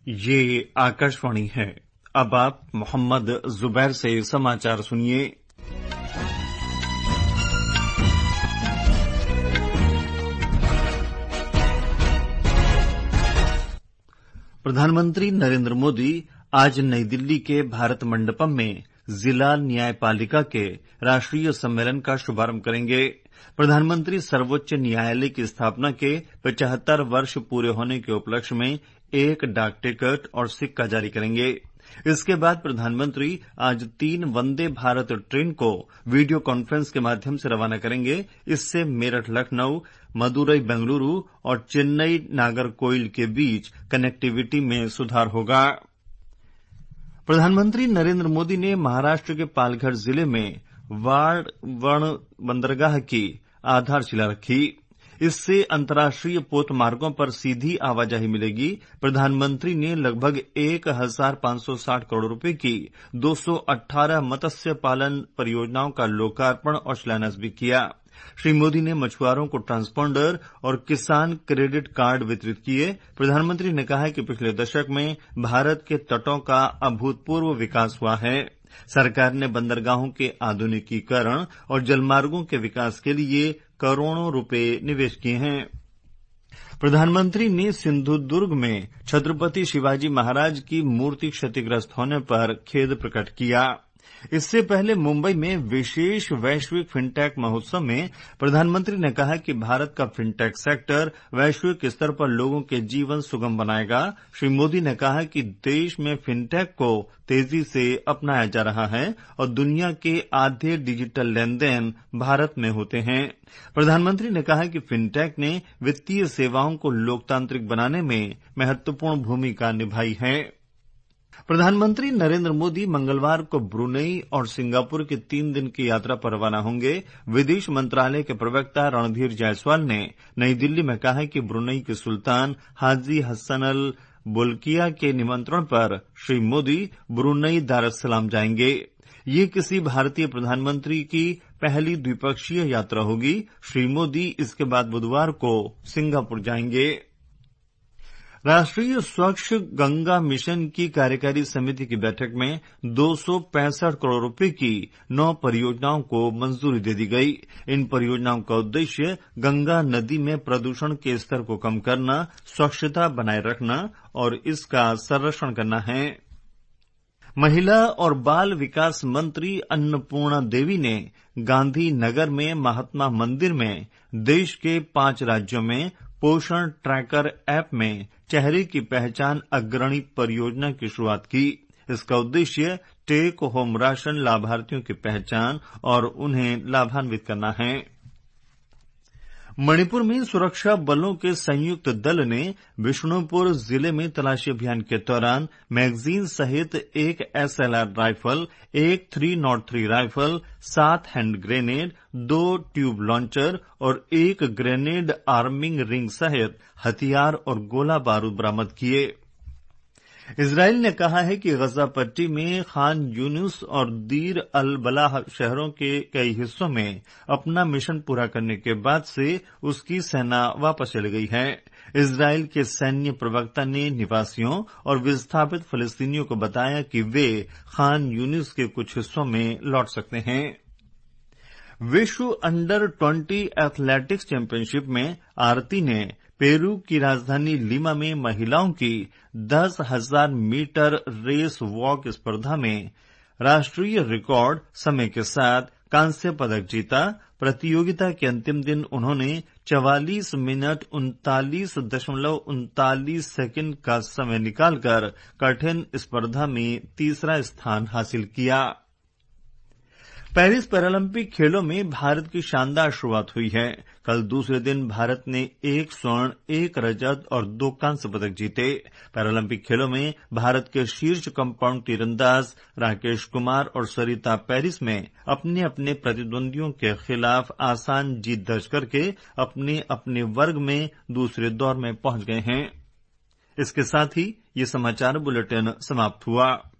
ये आकाशवाणी है। अब आप मोहम्मद जुबैर से समाचार सुनिए। प्रधानमंत्री नरेंद्र मोदी आज नई दिल्ली के भारत मंडपम में जिला न्यायपालिका के राष्ट्रीय सम्मेलन का शुभारंभ करेंगे। प्रधानमंत्री सर्वोच्च न्यायालय की स्थापना के 75 वर्ष पूरे होने के उपलक्ष्य में एक डाक टिकट और सिक्का जारी करेंगे। इसके बाद प्रधानमंत्री आज 3 वंदे भारत ट्रेन को वीडियो कॉन्फ्रेंस के माध्यम से रवाना करेंगे। इससे मेरठ लखनऊ, मदुरई बेंगलुरु और चेन्नई नागरकोइल के बीच कनेक्टिविटी में सुधार होगा। प्रधानमंत्री नरेंद्र मोदी ने महाराष्ट्र के पालघर जिले में वाड़वण बंदरगाह की आधारशिला रखी। इससे अंतर्राष्ट्रीय पोत मार्गों पर सीधी आवाजाही मिलेगी। प्रधानमंत्री ने लगभग 1,560 करोड़ रुपए की 218 मत्स्य पालन परियोजनाओं का लोकार्पण और शिलान्यास भी किया। श्री मोदी ने मछुआरों को ट्रांसपोंडर और किसान क्रेडिट कार्ड वितरित किए। प्रधानमंत्री ने कहा कि पिछले दशक में भारत के तटों का अभूतपूर्व विकास हुआ है। सरकार ने बंदरगाहों के आधुनिकीकरण और जलमार्गों के विकास के लिए करोड़ों रुपए निवेश किए हैं। प्रधानमंत्री ने सिंधुदुर्ग में छत्रपति शिवाजी महाराज की मूर्ति क्षतिग्रस्त होने पर खेद प्रकट किया। इससे पहले मुंबई में विशेष वैश्विक फिनटेक महोत्सव में प्रधानमंत्री ने कहा कि भारत का फिनटेक सेक्टर वैश्विक स्तर पर लोगों के जीवन सुगम बनाएगा। श्री मोदी ने कहा कि देश में फिनटेक को तेजी से अपनाया जा रहा है और दुनिया के आधे डिजिटल लेनदेन भारत में होते हैं। प्रधानमंत्री ने कहा कि फिनटेक ने वित्तीय सेवाओं को लोकतांत्रिक बनाने में महत्वपूर्ण भूमिका निभाई है। प्रधानमंत्री नरेंद्र मोदी मंगलवार को ब्रुनेई और सिंगापुर की 3 दिन की यात्रा पर रवाना होंगे। विदेश मंत्रालय के प्रवक्ता रणधीर जायसवाल ने नई दिल्ली में कहा कि ब्रुनेई के सुल्तान हाजी हसन अल बोल्किया के निमंत्रण पर श्री मोदी ब्रुनेई दारुस्सलाम जाएंगे। ये किसी भारतीय प्रधानमंत्री की पहली द्विपक्षीय यात्रा होगी। श्री मोदी इसके बाद बुधवार को सिंगापुर जाएंगे। राष्ट्रीय स्वच्छ गंगा मिशन की कार्यकारी समिति की बैठक में 265 करोड़ रुपए की 9 परियोजनाओं को मंजूरी दे दी गई। इन परियोजनाओं का उद्देश्य गंगा नदी में प्रदूषण के स्तर को कम करना, स्वच्छता बनाए रखना और इसका संरक्षण करना है। महिला और बाल विकास मंत्री अन्नपूर्णा देवी ने गांधी नगर में महात्मा मंदिर में देश के 5 राज्यों में पोषण ट्रैकर ऐप में चेहरे की पहचान अग्रणी परियोजना की शुरुआत की। इसका उद्देश्य टेक होम राशन लाभार्थियों की पहचान और उन्हें लाभान्वित करना है। मणिपुर में सुरक्षा बलों के संयुक्त दल ने बिष्णुपुर जिले में तलाशी अभियान के दौरान मैगजीन सहित एक SLR राइफल, एक 303 rifle, 7 hand grenade, 2 tube launcher और 1 ग्रेनेड आर्मिंग रिंग सहित हथियार और गोला बारूद बरामद किए। इजराइल ने कहा है कि गजा पट्टी में खान यूनिस और दीर अल बलाह शहरों के कई हिस्सों में अपना मिशन पूरा करने के बाद से उसकी सेना वापस चली गई है। इजराइल के सैन्य प्रवक्ता ने निवासियों और विस्थापित फलस्तीनियों को बताया कि वे खान यूनिस के कुछ हिस्सों में लौट सकते हैं। विश्व अंडर 20 एथलेटिक्स चैंपियनशिप में आरती ने पेरू की राजधानी लीमा में महिलाओं की 10,000 मीटर रेस वॉक स्पर्धा में राष्ट्रीय रिकॉर्ड समय के साथ कांस्य पदक जीता। प्रतियोगिता के अंतिम दिन उन्होंने 44 मिनट 39.39 सेकंड का समय निकालकर कठिन स्पर्धा में तीसरा स्थान हासिल किया। पेरिस पैरालंपिक खेलों में भारत की शानदार शुरुआत हुई है। कल दूसरे दिन भारत ने 1 स्वर्ण, 1 रजत और 2 कांस्य पदक जीते। पैरालंपिक खेलों में भारत के शीर्ष कंपाउंड तीरंदाज राकेश कुमार और सरिता पेरिस में अपने अपने प्रतिद्वंदियों के खिलाफ आसान जीत दर्ज करके अपने अपने वर्ग में दूसरे दौर में पहुंच गए हैं। इसके साथ ही ये समाचार बुलेटिन समाप्त हुआ।